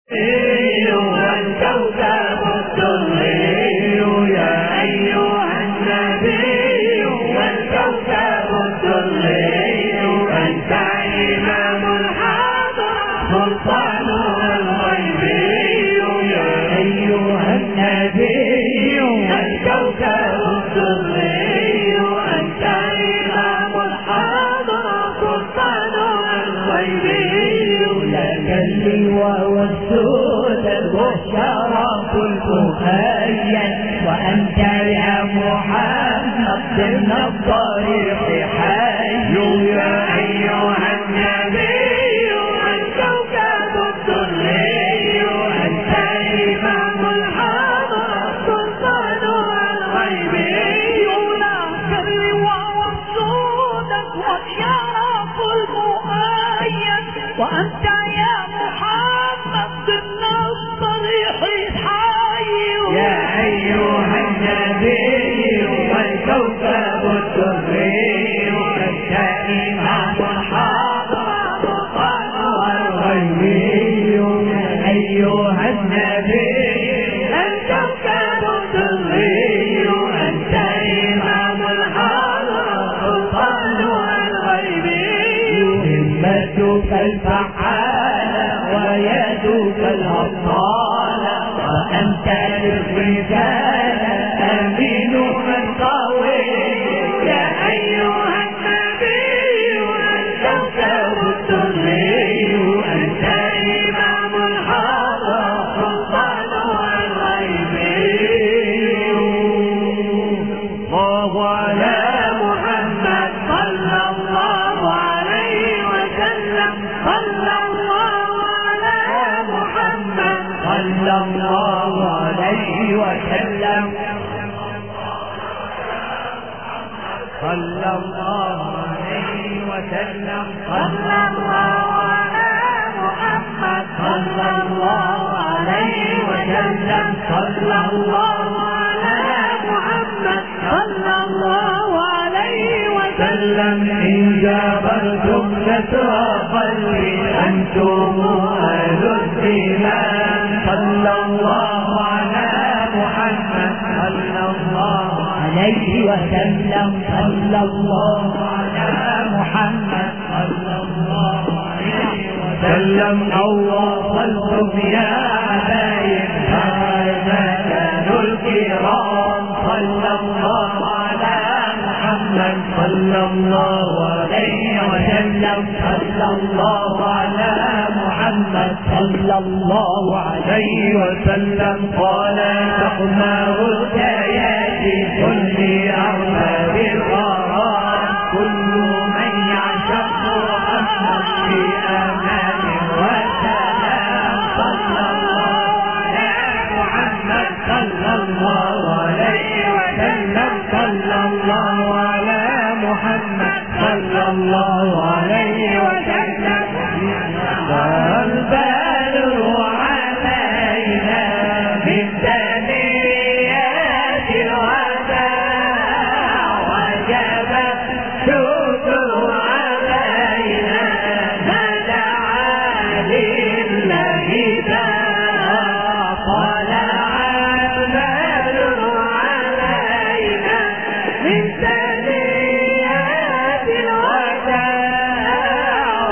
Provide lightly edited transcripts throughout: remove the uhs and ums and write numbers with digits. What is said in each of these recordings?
والكوكب الدري يا أيها النبي والكوكب الدري أنت إمام الحضارة سلطان الغيبي يا أيها النبي والكوكب الدري أنت إمام الحضارة سلطان الغيبي لك اللواء والسود والشرف المخيل وأنت يا محمد ضمن الطريق حي يا أيها النبي الكوكب الدري أنت إمام الحضارة سلطان الغيبي لك اللواء والسود والشرف المخيل وأنت يا محمد ضمن الطريق حي يا أيها النبي والكوكب الدري أنت إمام الحضارة سلطان الغيبي يا أيها النبي الكوكب الدري أنت إمام الحضارة سلطان الغيبي همتك الفعالة ويدك الأبطالة وأنت للرجال أمين من قوي يا أيها النبي والكوكب الدري أنت إمام الحضارة سلطان الغيبي الله على محمد صلى الله عليه وسلم صلى الله على محمد صلى الله عليه وسلم صلى الله عليه وسلم صلى الله على محمد صلى الله عليه وسلم صلى الله على محمد صلى الله عليه وسلم إن جابرتم كسر قلبي أنتم أهل الإيمان صلى الله على محمد صلى الله عليه وسلم صلى الله على محمد صلى الله عليه وسلم أو وصلتم يا حبايب هذا كانوا الكرام صلى الله على محمد صلى الله عليه وسلم صلى الله على محمد صلى الله عليه وسلم قال تقمر الآيات كل أرباب الغرام كل من يعشق محمد في أمان وسلام صلى الله على محمد صلى الله عليه وسلم صلى الله على محمد صلى الله عليه وسلم والبدر علينا من ثنيات الوداع وجب الشكر علينا ما دعا لله طلع البدر علينا من ثنيات الوداع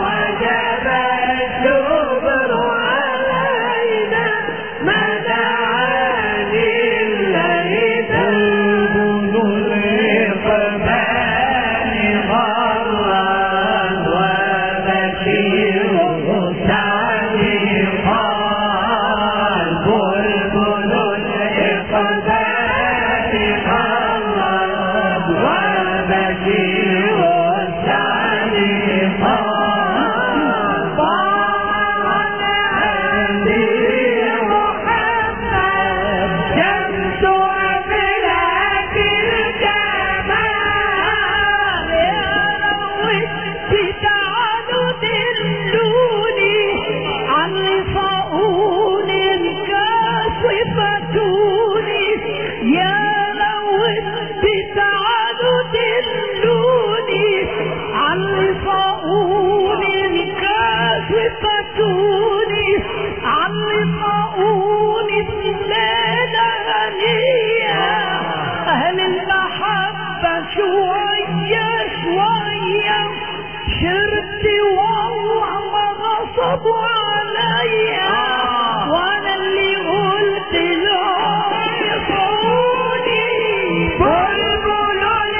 عليا وانا اللي قلت لهم يصوني بلبل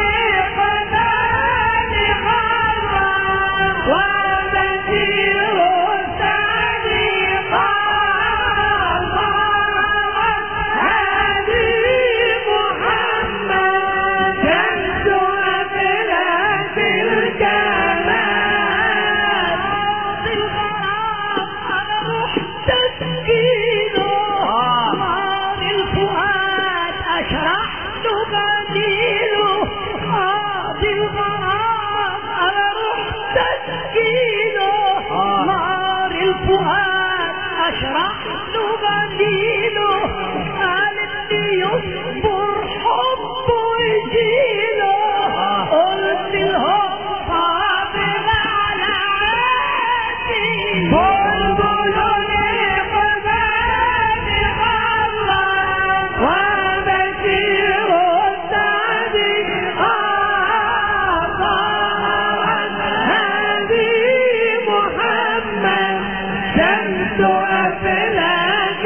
لقداني غرا وبشير الثاني قال هذه محمد شمس أفلاك الجمال بالغرام أنا رحت تسكينه نار الفؤاد أشرح له بديله بالغرام أنا رحت تسكينه نار الفؤاد أشرح له بديله قال اللي يصبر حبه يجيله قلت لهم صابر على عادي بلبل لقداني غرا وبشير السعدي ظهرت هذه محمد شمس أفلاك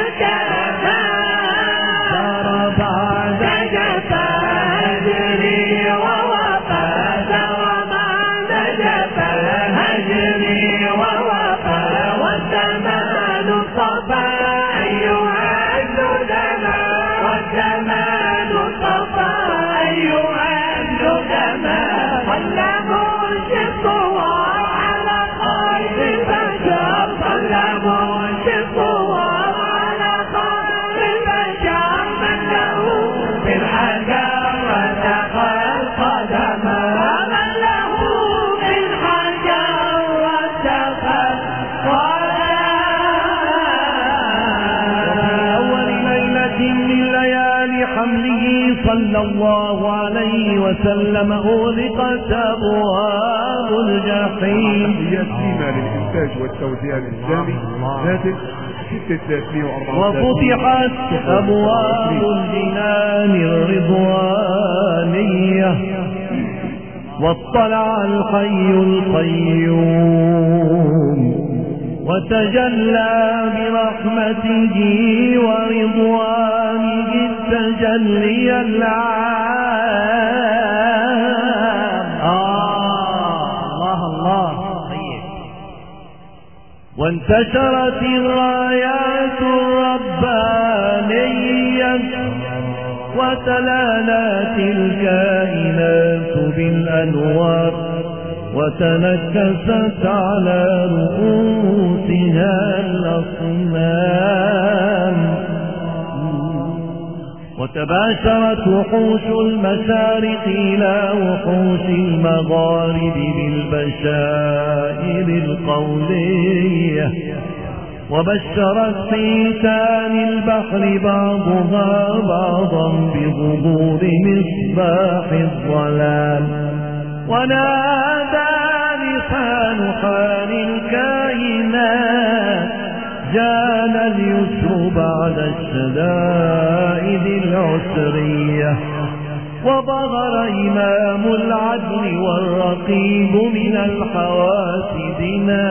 الجمال بعد جفا هجري ووفى وبعد جفا هجري ووفى والزمان صفى أيها الندماء والزمان صفى أيها الندماء صلموا الشطوار على خير بشر صلموا الشطوار على خير بشر من له في الحجر واتقى القدم ومن له في الحجر واتقى أول ليلة من ليالي حمله صلى الله عليه وسلم أغلقت أبواب الجحيم. يتيمة للإنتاج والتوزيع الإسلامي هاتف 634 وفتحت أبواب الجنان الرضوانية واطلع الحي القيوم وتجلى برحمته ورضوانه التجلي العام. الله الله. وانتشرت الرايات الربانية وتلالت الكائنات بالأنوار وتنكست على رؤوسها الأصنام وتباشرت وحوش المشارق إلى وحوش المغارب بالبشائر القولية وبشرت حيتان البحر بعضها بعضا بظهور مصباح الظلام ونادى لسان حال الكائنات جاءنا اليسر بعد الشدائد العسرية وظهر إمام العدل والرقيب من الحواسب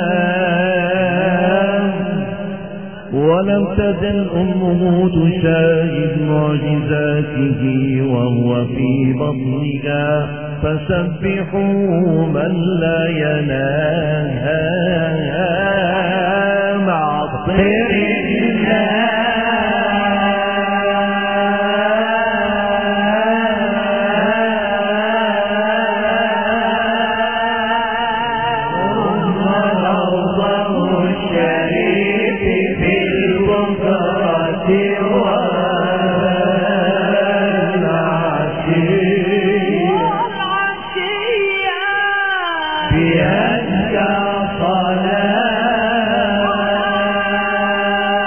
نام ولم تزل أمه تشاهد معجزاته وهو في بطنها فسبحوا من لا ينام عطر بأنك صلاة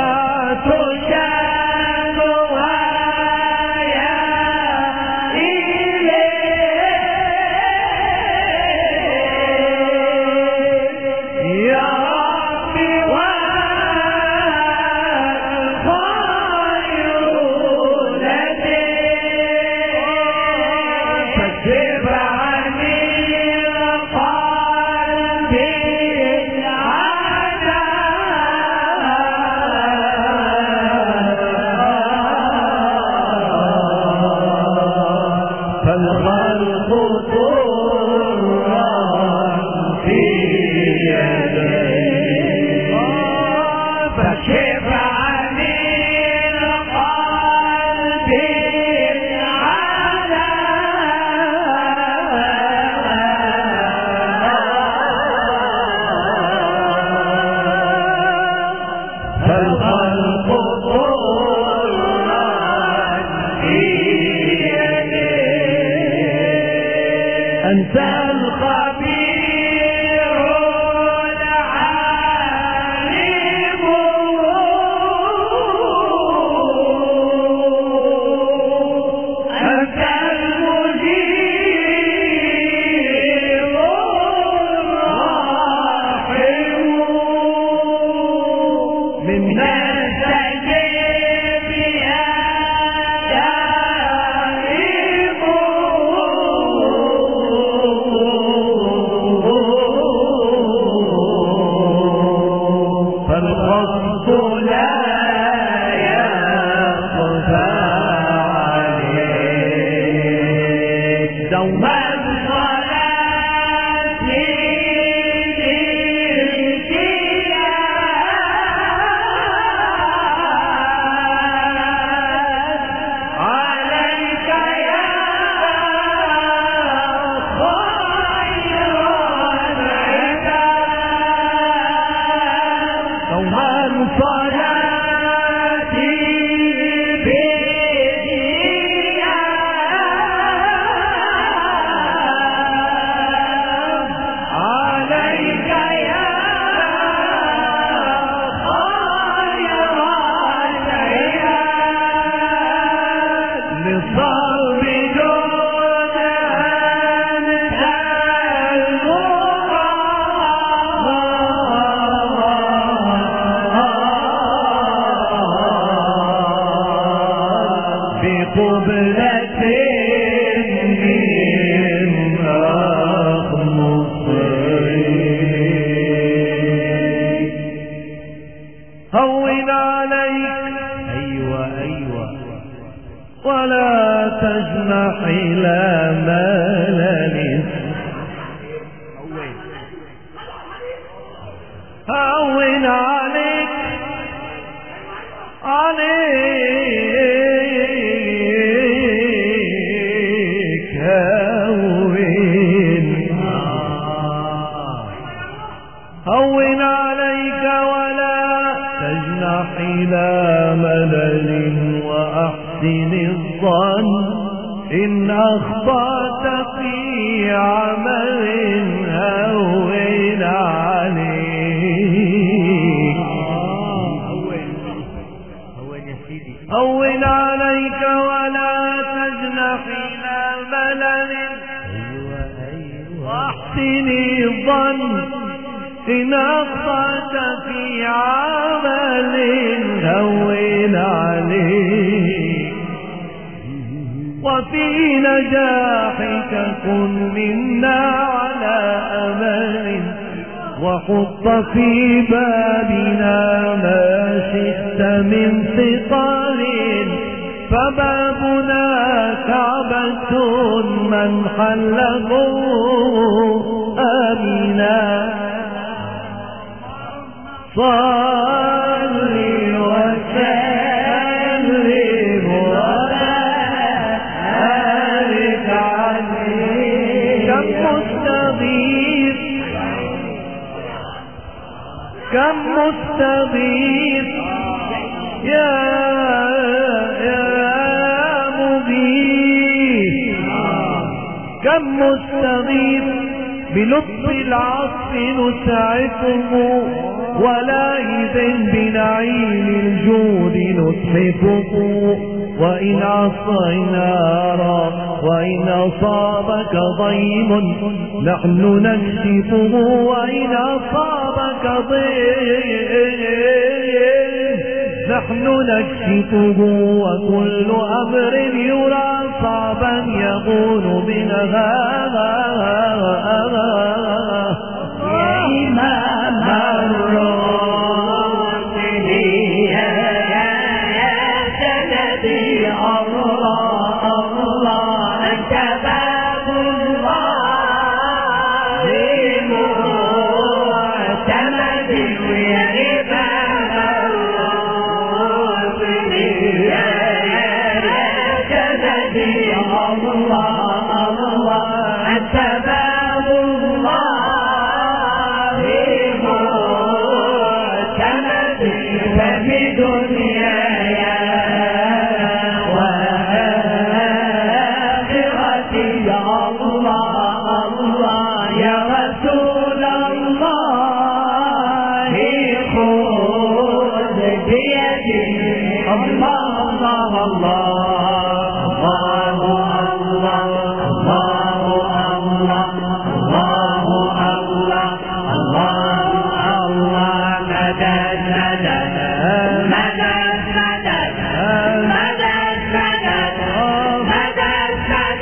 بلطف العطف نسعفه ولائذ بنعيم الجود نتحفه وإن عصينا وإن أصابك ضيم نحن نكشفه وإن أصابك ضيم نحن نكشفه وكل أمر يرى صعبا يقول بنا إمام الرسل يا سندي الله الله أنت باب الله معتمد يا إمام الرسل يا سندي الله الله أنت باب الله معتمد في دنياي وآخرتي يا الله الله يا رسول الله خذ بيدي الله الله الله الله الله الله الله الله الله مدد مدد مدد مدد مدد مدد مدد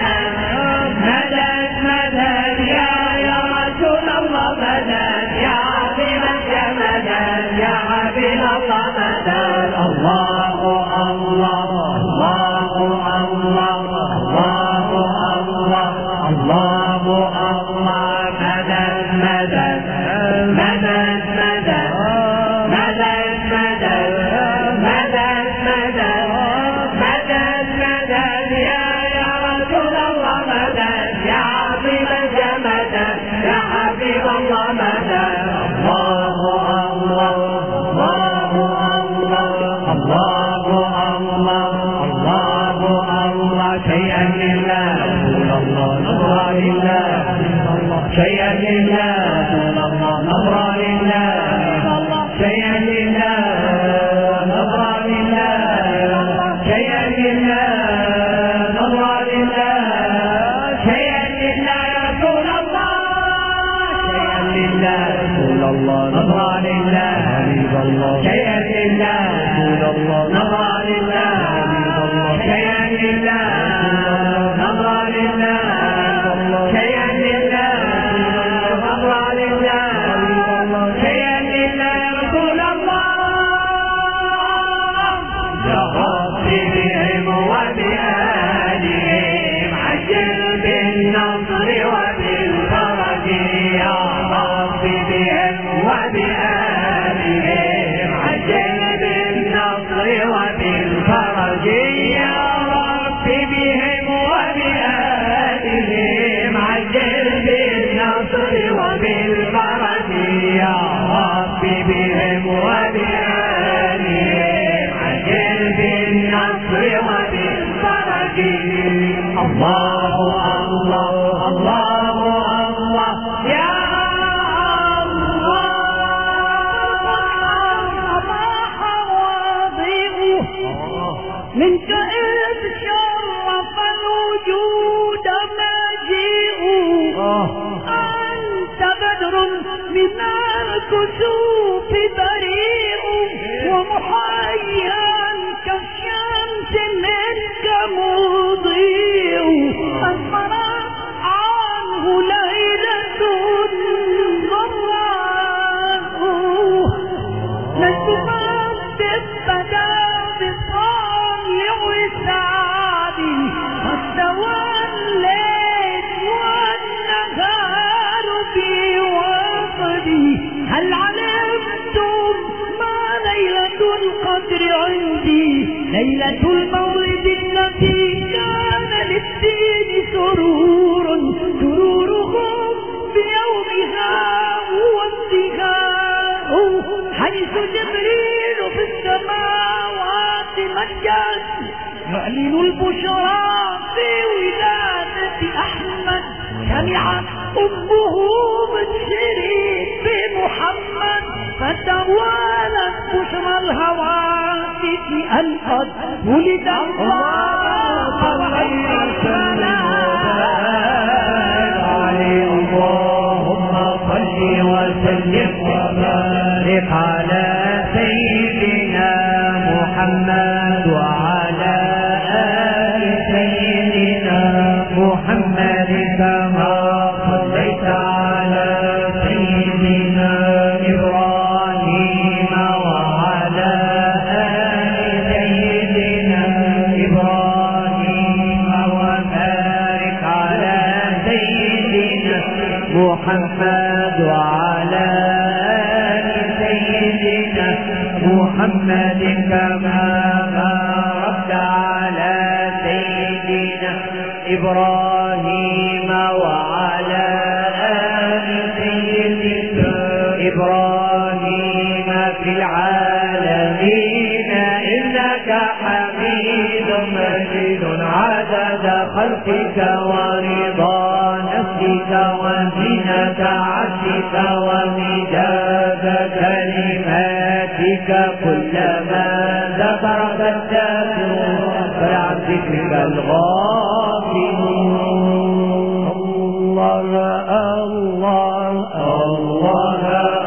مدد مدد يا رسول الله مدد يا حبيب الجمال يا حبيب الله مدد الله الله الله الله الله الله الله مدد مدد مدد مدد مدد مدد مدد مدد مدد يا رسول الله مدد يا حبيب الجمال يا حبيب الله مدد الله الله الله الله الله الله شيئا لله نظرا لله شيئا لله نظرا لله شيئا لله نظرا لله شيئا لله نظرا لله شيئا لله يا رسول الله شيئا لله نظرا لله شيئا لله نظرا لله شيئا لله نظرا لله شيئا لله نظرا لله شيئا لله يا رسول الله يا رب بهم وبآلهم عجل بالنصر وبالفرج يا رب بهم وبآلهم عجل بالنصر وبالفرج يا رب بهم وبآلهم عجل بالنصر وبالفرج يا رب بهم وبآلهم عجل بالنصر وبالفرج الله الله الله الله يا منك إذ شرف الوجود مجيء أنت بدر من الكسوف بريء ومحيا كالشمس منك مضيء أسمرت عنه ليلة ضراء نجم بدا بصالح وسعدي التوليت والنهار بوصدي هل علمتم ما ليلة القدر عندي ليلة المولد التي كان للدين سرورهم بيومها وانتهاء حيث جبريل في السماوات مجد يعلن البشرى في ولادة أحمد سمعت أمه بتشري بمحمد فتى ولد بشرى الهواتف أن قد ولد الله صلي وسلم عليه اللهم صل وسلم وبارك على سيدنا محمد وعلى آل سيدنا محمد كما صليت على سيدنا إبراهيم وعلى آل سيدنا إبراهيم وبارك على سيدنا محمد وعلى آل سيدنا محمد كما باركت على سيدنا إبراهيم وعلى آل سيدنا إبراهيم في العالمين إنك حميد مجيد عدد خلقك ورضا نفسك وزنة عرشك ومداد كلماتك كلما ذكرك الذاكرون فعن ذكرك الغافلون الله الله الله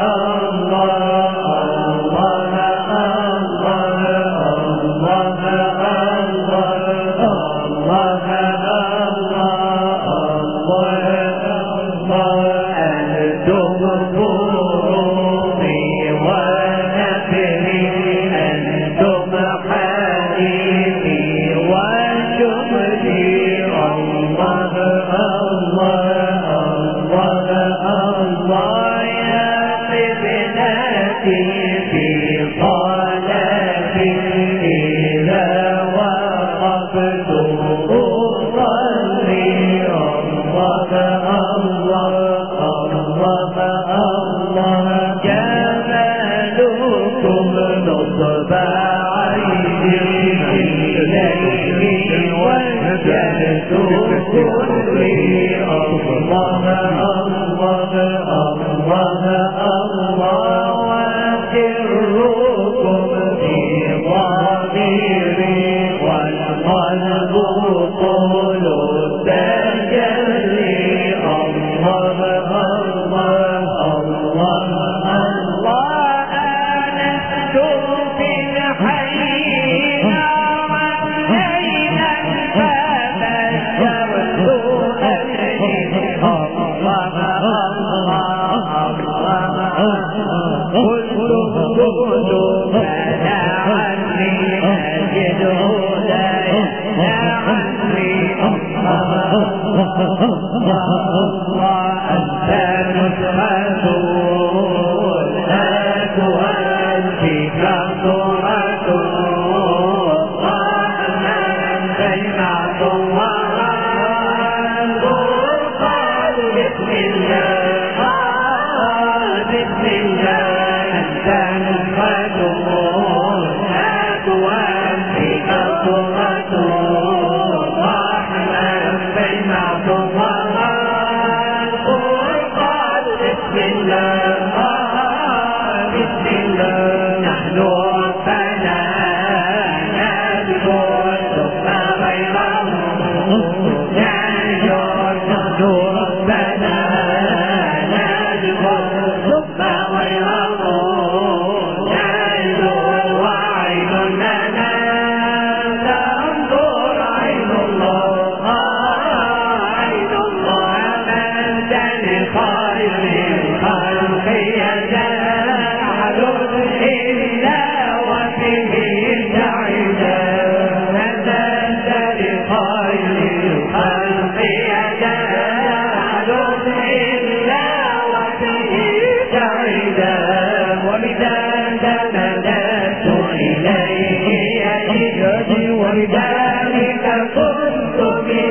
ولذلك كنت من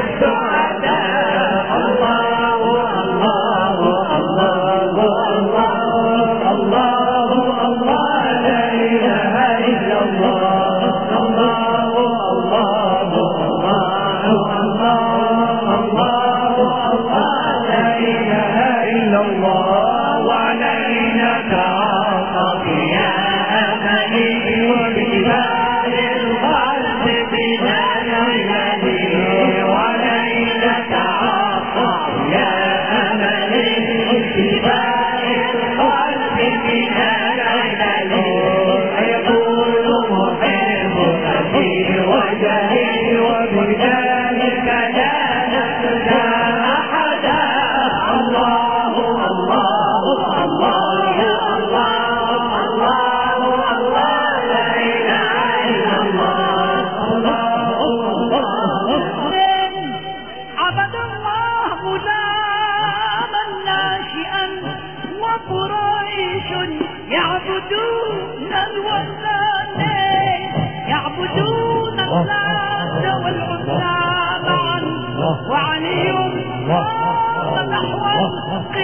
السعداء. الله الله الله الله الله الله لا إله إلا الله. الله الله الله الله الله لا إله إلا الله. وعلينا تعاطف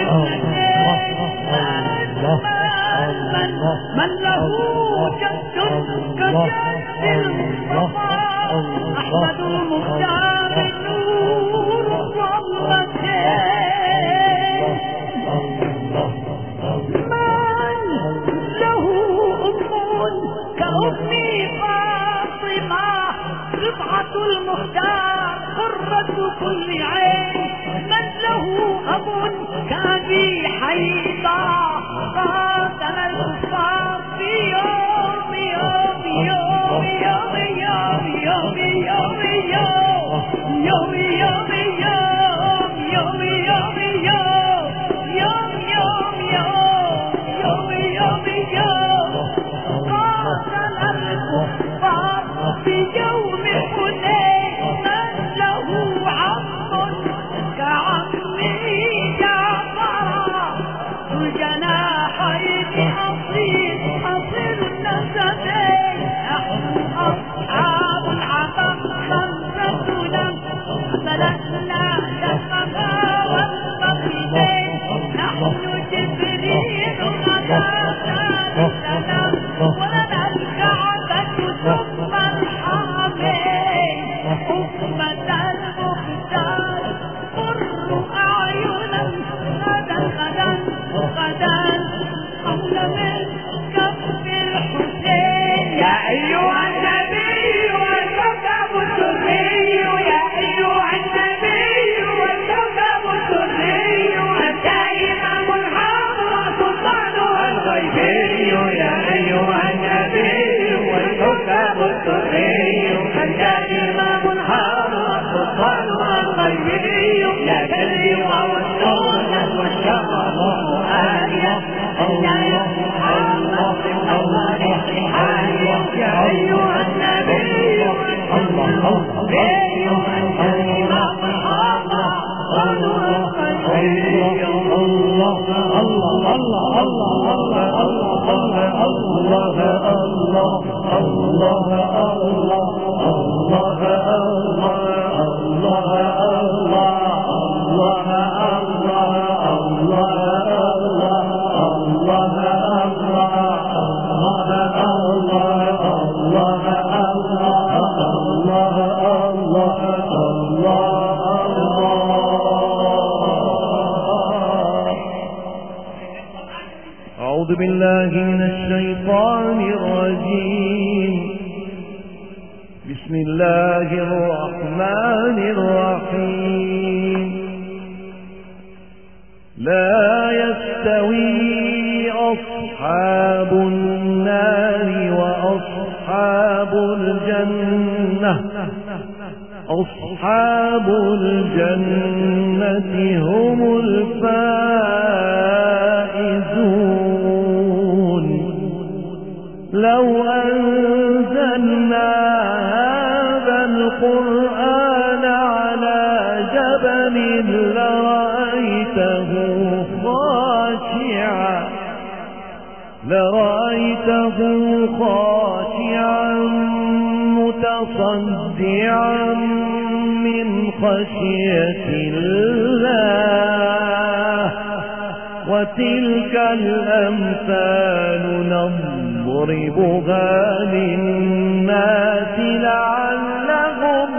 من له جد كجد المصطفى أحمد المختار نور ظلمتين من له أم كأمي فاطمة رفعة المختار قرة كل عين من له أب كأبي حيضة قاتل الكفار في يوم يوم يوم يوم يوم يوم يوم يوم يوم يوم يوم يوم قاتل الكفار في يوم حنين من له عم كعمي جعفر الجناحين أصيل النسبين نحن أصحاب العمم خمستنا بلغنا دمها والمغربين نحن جبريل غدانا لنا ولنا الكعبة ثم الحرمين أمة المختار قر أعينا غدا قبل من كف الحسين يا أيها النبي والكوكب السري يا أيها النبي والكوكب السري أنت إمام الحق وسلطانها الغيبي يا أيها النبي والكوكب السري أنت إمام الحق وسلطانها الغيبي يا كريم والسنة والشرف آية يا أيها النبي أعوذ بالله من الشيطان الرجيم بسم الله الرحمن الرحيم لا يستوي أصحاب النار وأصحاب الجنة أصحاب الجنة هم الفائزون لو أنزلنا هذا القرآن على جبل لرأيته خاشعا متصدعا من خشية الله وتلك الأمثال نضربها للناس لعلهم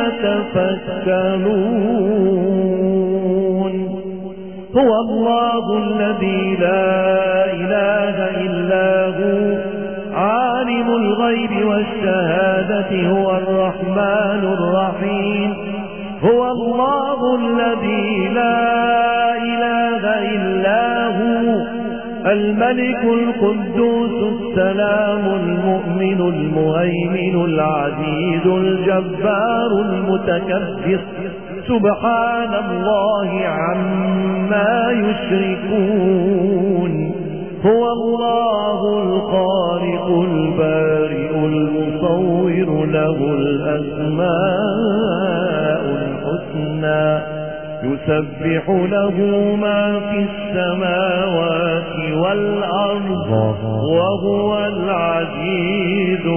يتفكرون هو الله الذي لا إله إلا هو عالم الغيب والشهادة هو الرحمن الرحيم هو الله الذي لا إله إلا هو الملك القدوس السلام المؤمن المهيمن العزيز الجبار المتكبر سبحان الله عما يشركون هو الله الخالق البارئ المصور له الأسماء الحسنى يسبح له ما في السماوات والأرض وهو العزيز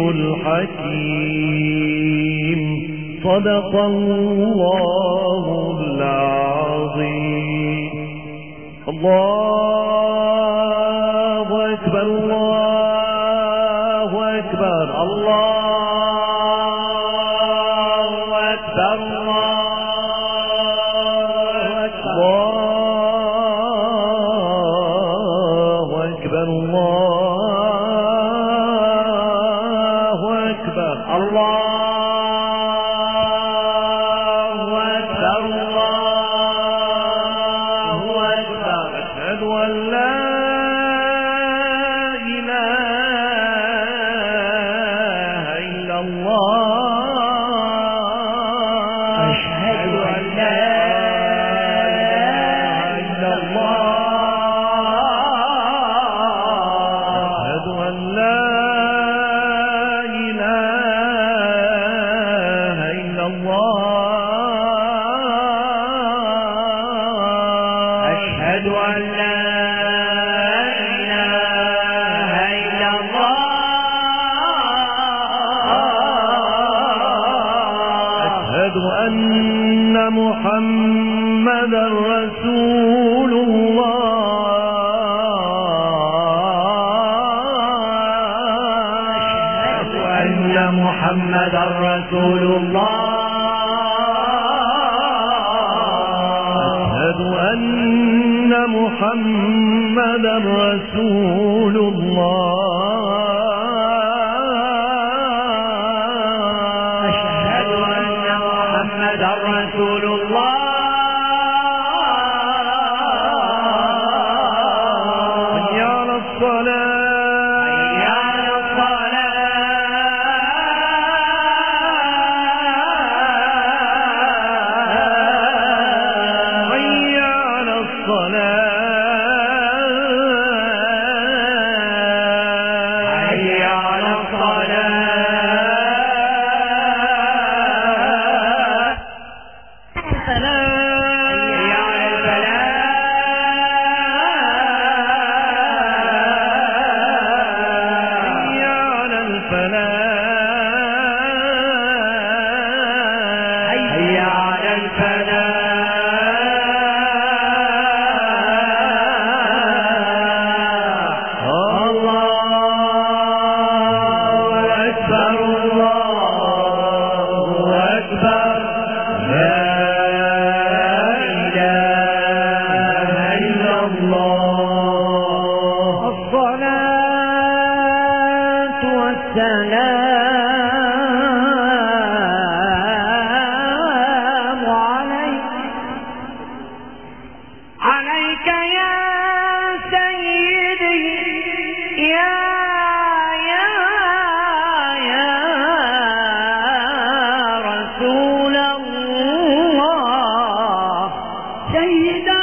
الحكيم صدق الله العظيم الله أكبر الله أكبر الله أكبر الله أكبر الله أكبر الله أن محمدا رسول الله أشهد أن محمدا رسول الله أشهد أن محمدا رسول الله رسول الله حي على الصلاة حي على الصلاة حي على الصلاة حي على الصلاة السلام عليك يا سيدي يا رسول الله سيدا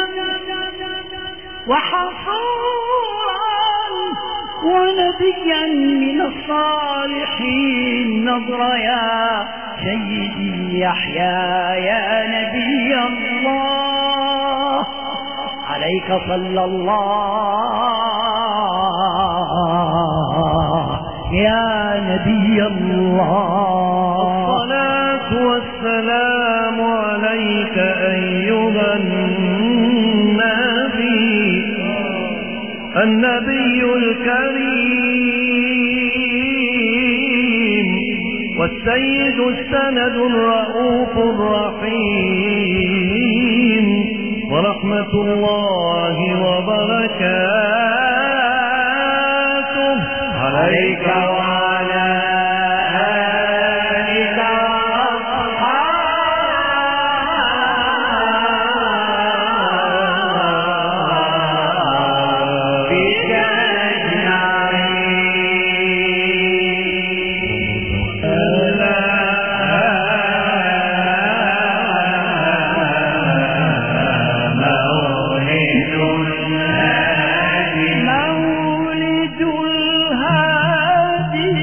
وحصورا ونبيا من الصالحين نظر يا سيدي يحيى يا نبي الله عليك صلى الله يا نبي الله الصلاة والسلام عليك أيها النبي الكريم والسيد السند الرؤوف الرحيم ورحمة الله وبركاته عليك وعلى آلك وأصحابك مولد الهادي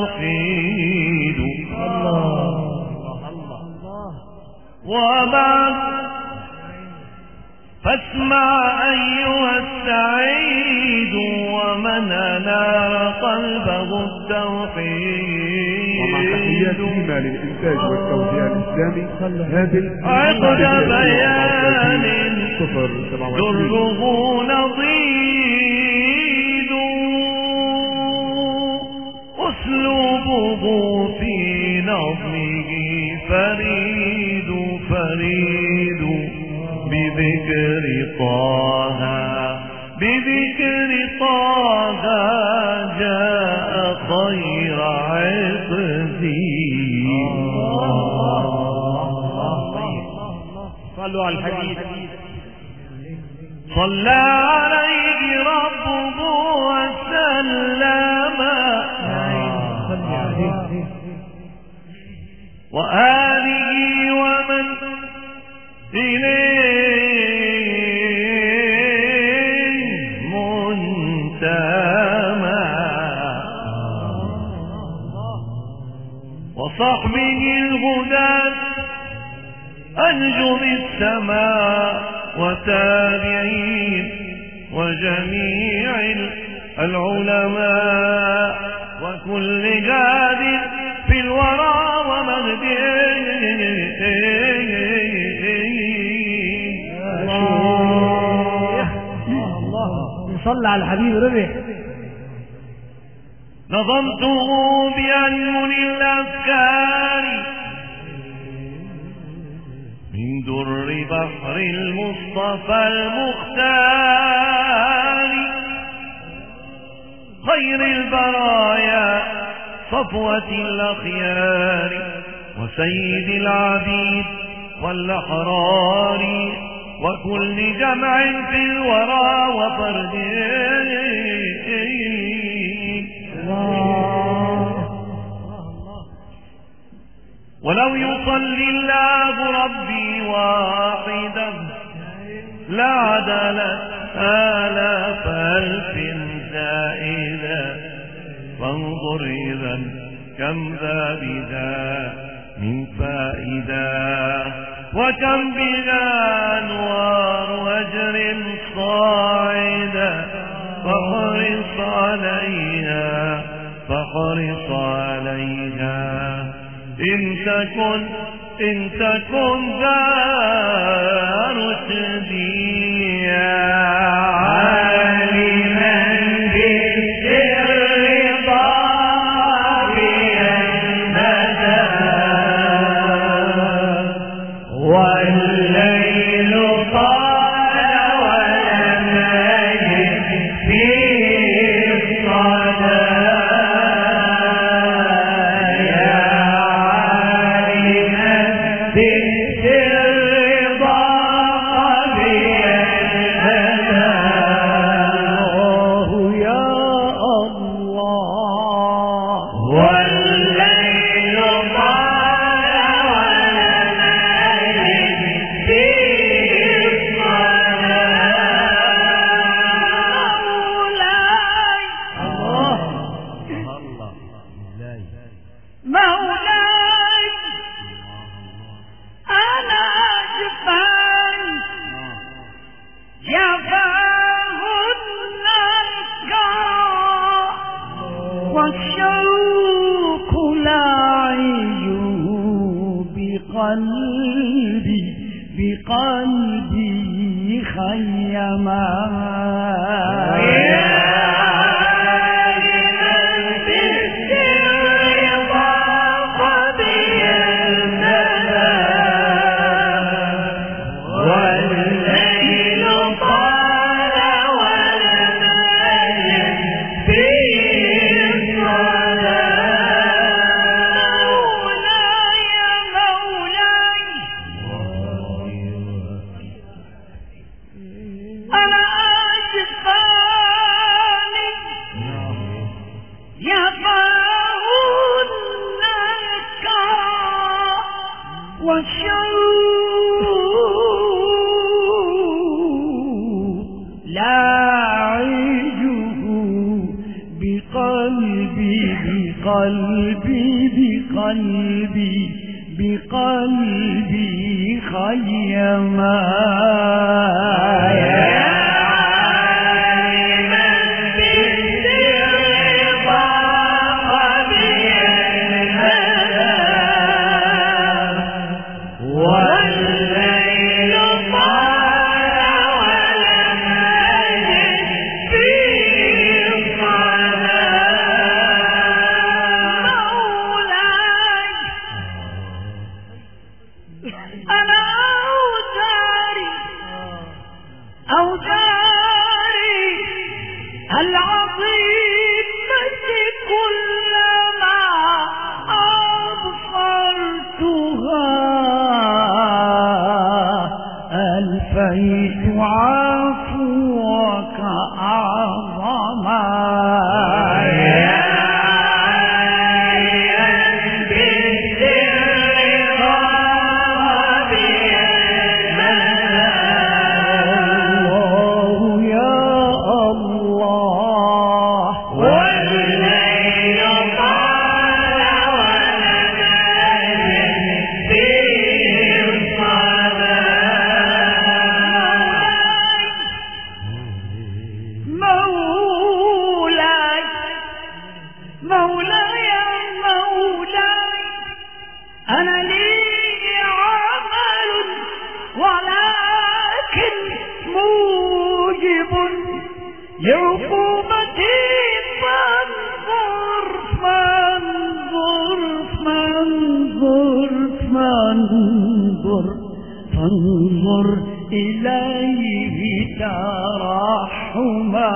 والتوحيد. وبعد فاسمع أيها السعيد ومن أنار قلبه التوحيد. ومع تحيات لما للإنتاج والتوزيع الإسلامي هذه عقد بيان دره نضيد أسلوبه في نظمه فريد فريد بذكر طه جاء خير عقدي. صلوا على الحبيب. صلى عليه ربه وسلم وآله ومن إليه منتمى وصحبه الهدى أنجم السماء وتابعين وجميع العلماء وكل جاد في الورى ومهدي. الله صلى على الحبيب ربح. نظمته بأنمن الأفكار من در بحر المصطفى المختار خير البرايا صفوة الأخيار وسيد العبيد والأحرار وكل جمع في الورى وفرد. ولو يصلي الله ربي واحدا لعدلت آلاف ألف زائدا. فانظر إذا كم ذا بذا من فائدة وكم بها أنوار أجر صاعدة. فاحرص عليها إن تكن ذا رشدي عالما بالسر ضابيا الندى والليل طال ولم يجد فيه الصدى. بقلبي خيما بقلبي خيما ألفيت عفوك أعظما لعقوبتي فانظر إليه ترحما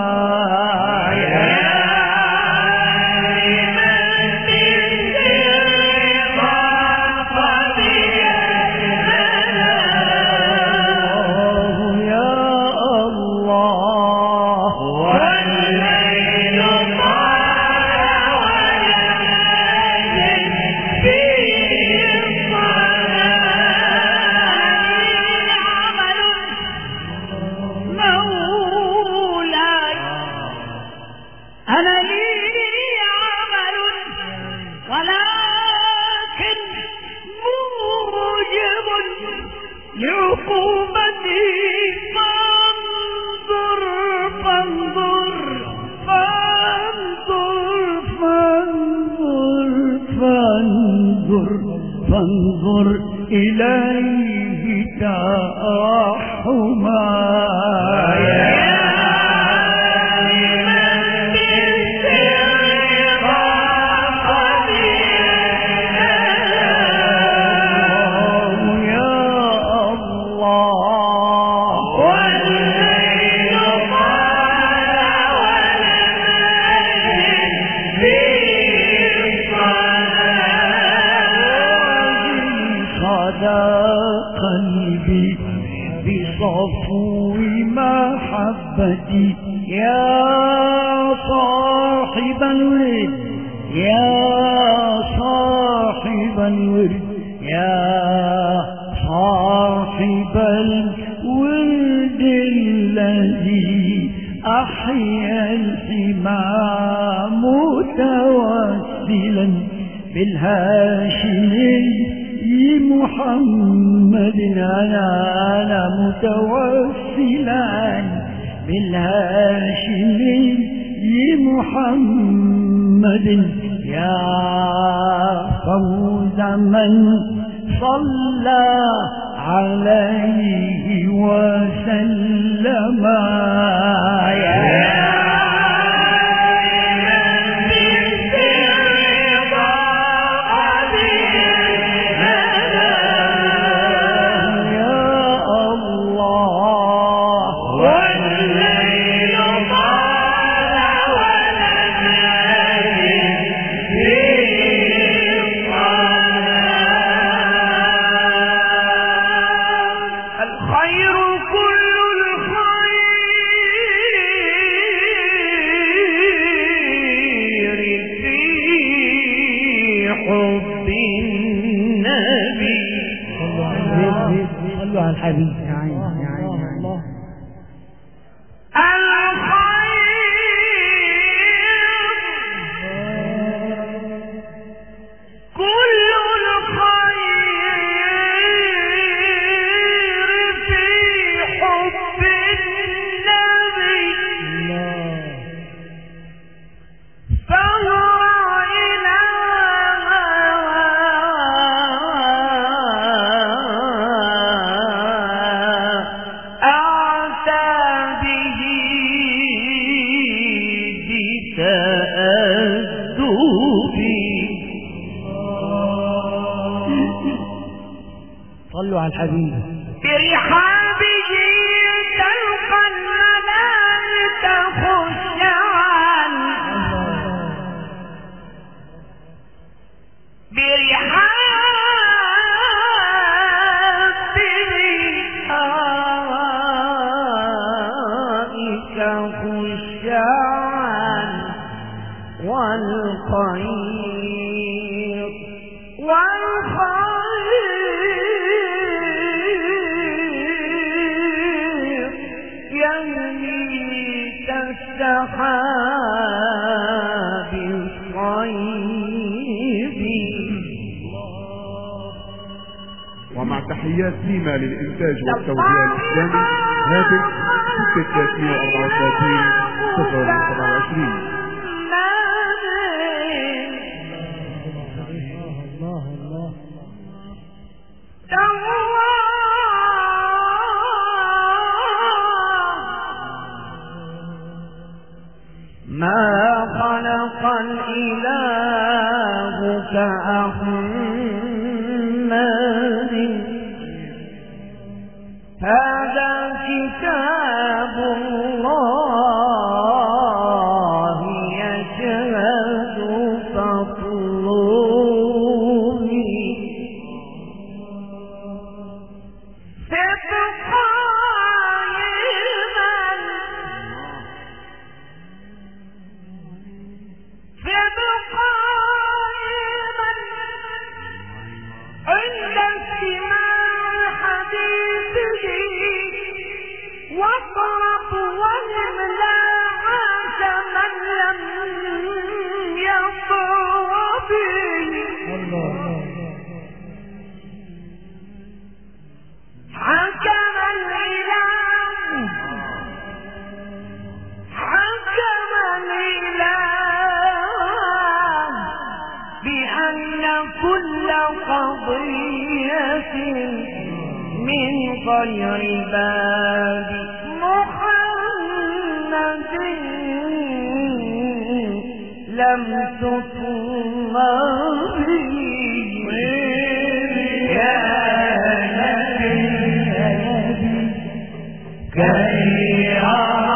فانظر إليه ترحما قلبي بصفو محبتي يا صاحب الورد يا صاحب الورد يا صاحب الورد الذي أحيا الحمام متوسلا بالهاشمي محمد أنا متوسلا بالهاشمي محمد يا فوز من صلى عليه وسلم الخير كل الخير به بتأدبي. صلوا على الحبيب. برحابه تلقى الملائكة خشعا، برحابه الملائكة خشعا، والخير يهمي كالسحاب الصيب. ومع تحيات سيما للإنتاج والتوزيع الإسلامي، هاتف 6334 027. ما خلق الإله كأحمد، هذا كتاب الله يشهد فاطلوني. عند استماع حديثه واقرب واملا من لم يقر به. حكم الإله بأن كل قضية من غير باب محمد لم تطلب يا نبي كي